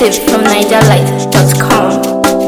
Exclusive from NigerLight.com.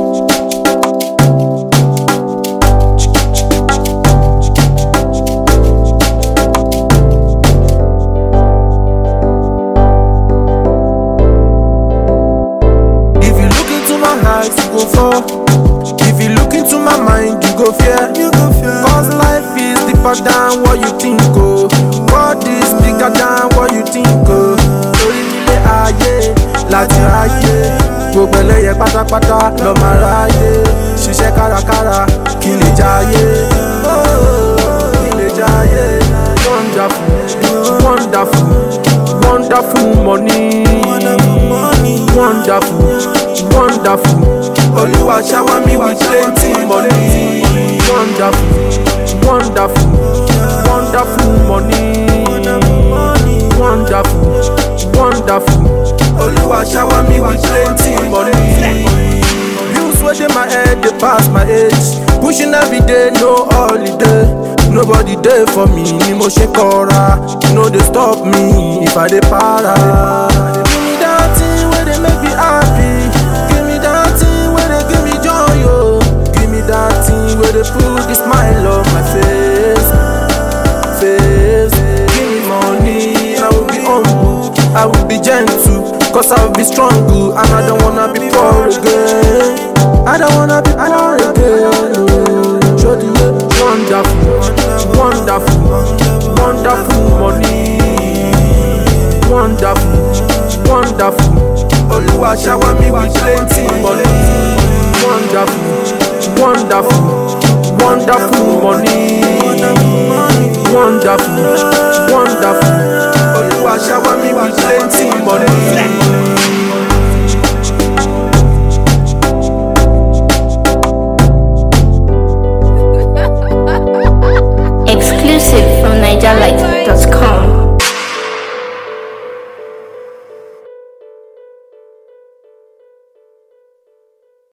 You go fall. If you look into my mind, you go fear. Cause life is deeper than what you think, oh. God is bigger than what you think, oh. Lórí nílé ayé, láti ráyé. Gbogbo ẹlẹ́yẹ pátápátá lọ máa ráyé. Ṣiṣẹ́ kárakára, kí lè jáyé. Kí lè jáyé. Wonderful, wonderful, wonderful money. Wonderful, wonderful. Oluwa shower me with plenty money. Wonderful, wonderful, wonderful money. Wonderful, wonderful. Oluwa shower me with plenty money. Bills wey dey my head dey pass my age. Pushing every day, no holiday. Nobody there for me, ni mo ṣe kọ́ra. No dey stop me if I dey para. Give me that thing wey dey make me happy. Give me that thing wey dey give me joy, oh. Give me that thing wey dey put the smile on my face. Give me money, I will be humble, I will be gentle, cause I will be strong, and I don't wanna be poor again. I don't wanna be poor again. Show the way. Wonderful, wonderful, wonderful money. Wonderful, wonderful. Oluwa shower me with plenty money. Wonderful, wonderful, wonderful money. Wonderful, wonderful. Oluwa shower me with plenty money.